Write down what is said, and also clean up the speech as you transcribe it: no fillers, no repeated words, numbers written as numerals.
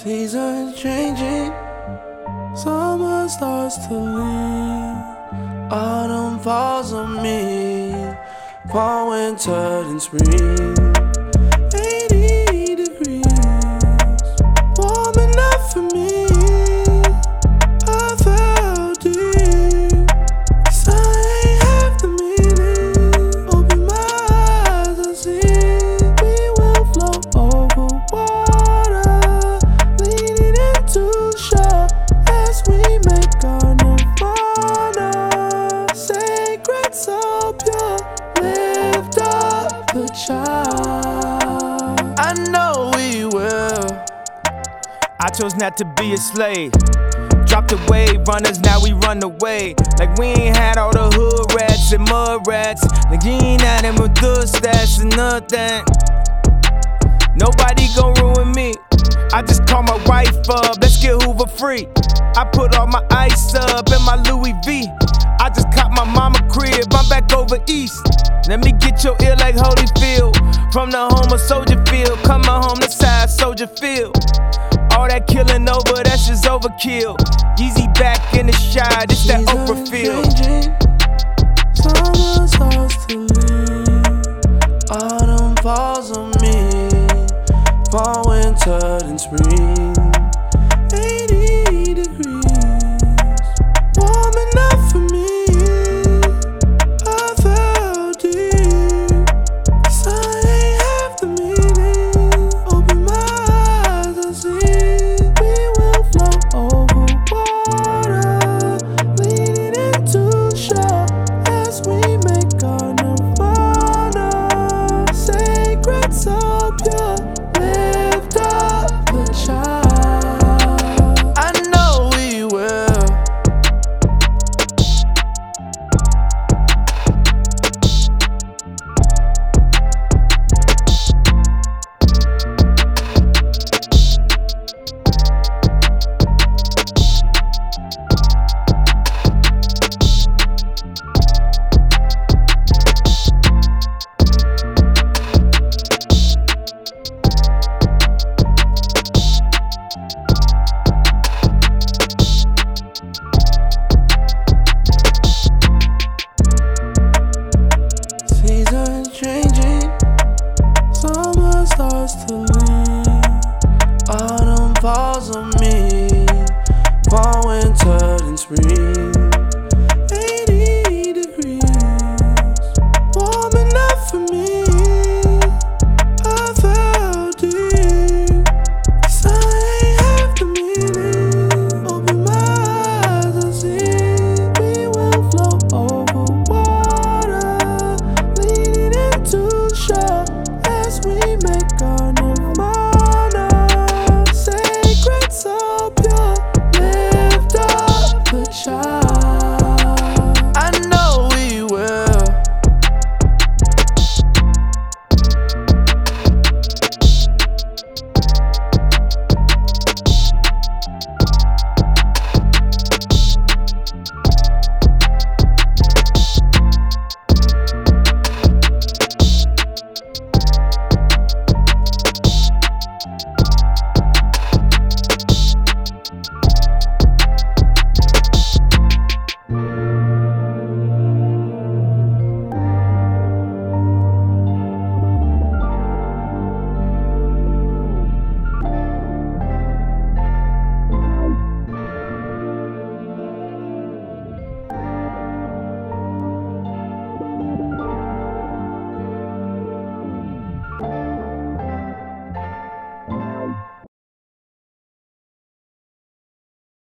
Seasons changing, summer starts to leave, autumn falls on me, fall, winter, and spring. 80 degrees, warm enough for me. I felt deep, 'cause I ain't have the meaning. Open my eyes and see we will float over water, leaning into shore as we make our nirvana. Sacred, so pure, lift up the child. I know we will. I chose not to be a slave. Dropped the wave runners, now we run away. Like we ain't had all the hood rats and mud rats. Like you ain't had them with good stats and nothing. Nobody gon' ruin me. I just call my wife up, let's get Hoover free. I put all my ice up in my Louis V. I just caught my mama crib, I'm back over east. Let me get your ear like Holyfield. From the home of Soldier Field, coming home to side Soldier Field. All that killing over, that's just overkill. Yeezy back in the shot, it's that Oprah feel. Summer starts to leave, autumn falls on me, fall, winter, and spring. 80 degrees, warm enough for me. I felt deep, 'cause I ain't have the meaning. Open my eyes and see we will float over water, leaning into shore as we make our nirvana. Sacred, so pure, lift up the child. I know we will. Seasons changing, summer starts to leave, autumn falls on me, fall, winter, and spring. 80 degrees, warm enough for me. I felt deep, 'cause I ain't have the meaning. Open my eyes and see we will float over water, leaning into shore as we make our